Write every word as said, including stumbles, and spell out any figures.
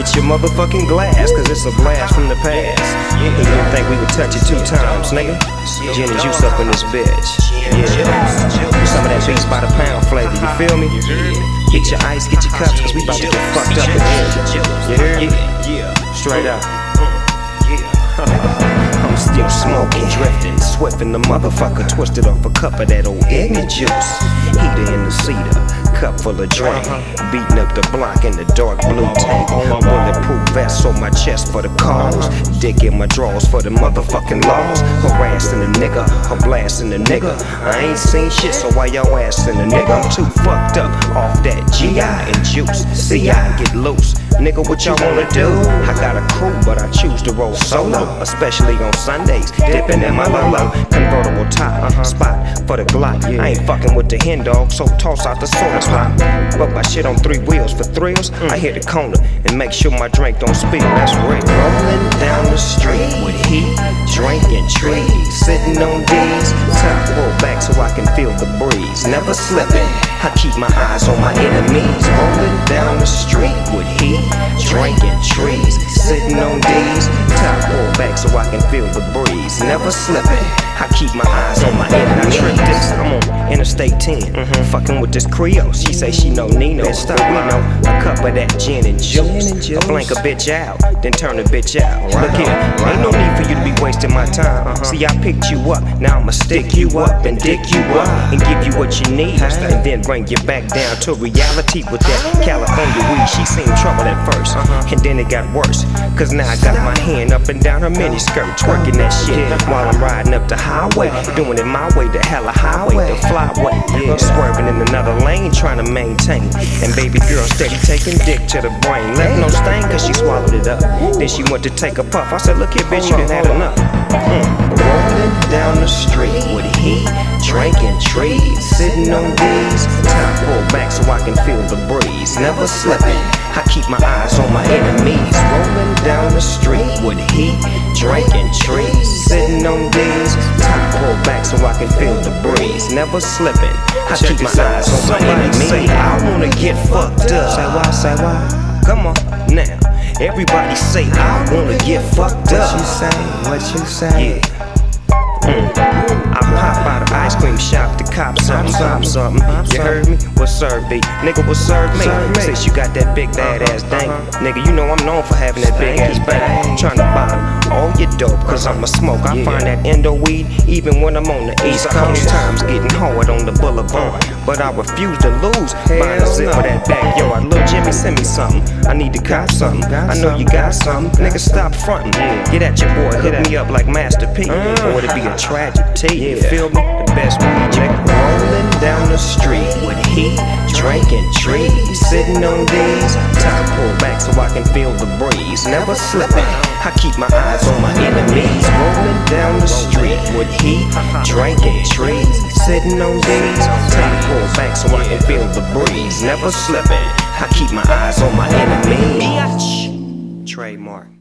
hit your motherfucking glass, cause it's a blast from the past. You didn't think we would touch it two times, nigga. Gin and juice up in this bitch. Yeah, some of that beats by the pound flavor, you feel me? Get your ice, get your cups, cause we about to get fucked up in here. You hear me? Straight up. I'm still smoking, drifting, swiffing the motherfucker, twisted off a cup of that old ignorant juice. Heater in the cedar, cup full of drink, beating up the block in the dark blue tank. Bulletproof vest on my chest for the cause, dick in my drawers for the motherfucking laws. Harassing a nigga, I'm blasting a nigga. I ain't seen shit, so why y'all asking a nigga? I'm too fucked up off that G I and juice. See, I get loose. Nigga, what y'all wanna do? I got a crew, but I choose to roll solo, especially on Sundays, dipping in my Lolo. Convertible top, spot for the Glock. I ain't fucking with the hen dog, so toss out the soda pop. But my shit on three wheels for thrills. I hit the corner and make sure my drink don't spill. That's right. Rolling down the street with heat, drinking trees, sitting on D's. Top pull back so I can feel the breeze. Never slipping. I keep my eyes on my enemies. Rolling down the street with heat, drinking trees, sitting on D's. Top pull back so I can feel the breeze. Never slipping. I keep my eyes on my enemies. I'm on Interstate ten, mm-hmm. fucking with this Creole. She say she know Nino. Bitch, stop, we know a cup of that gin and juice. I blank a bitch out, then turn a bitch out. Look here, ain't no need for you to be wasting my time. Uh-huh. See, I picked you up, now I'ma stick you up and dick you up and give you what you need, and then bring you back down to reality with that California weed. She seen trouble at first, uh-huh. and then it got worse, cause now I got my hand up and down her miniskirt, twerking that shit while I'm riding up the highway, doing it my way, the hella highway, the flyway. I'm swerving in another lane, trying to maintain. And baby girl steady taking dick to the brain. Left no stain cause she swallowed it up. Then she went to take a puff. I said, look here, bitch, you done had enough. Mm. Rolling down the street with heat, drinking trees, sitting on D's. Top pull back so I can feel the breeze. Never slipping. I keep my eyes on my enemies. Rolling down the street with heat, drinking trees, sitting on D's. Top pull back so I can feel the breeze. Never slipping. I keep my eyes on my enemies. Say I wanna get fucked up. Say why? Say why? Come on now. Everybody say I wanna get fucked up. What you say? What you say? Yeah. Mm. I pop out of ice cream shop to cop something, something, something. You heard me? What serve be? Nigga, what serve me? Since you got that big badass dank, nigga, you know I'm known for having that big ass bang. Trying to buy all your dope, cause I'm a smoke. I find that endo weed even when I'm on the East Coast. Times getting hard on the boulevard, but I refuse to lose. Buying a zip for that backyard. Lil' Jimmy, send me something. I need to cop something. I know you got something. Nigga, stop frontin'. Get at your boy, hook me up like Master P, or it'd be a tragedy. You feel me? The best weed, nigga. Rolling down the street with heat, drinking trees, sitting on D's. Top pull back so I can feel the breeze. Never slipping. I keep my eyes on my enemies. Rolling down the street with heat, drinking trees, sitting on D's. Top pull back so I can feel the breeze. Never slipping. I keep my eyes on my enemies. Trademark.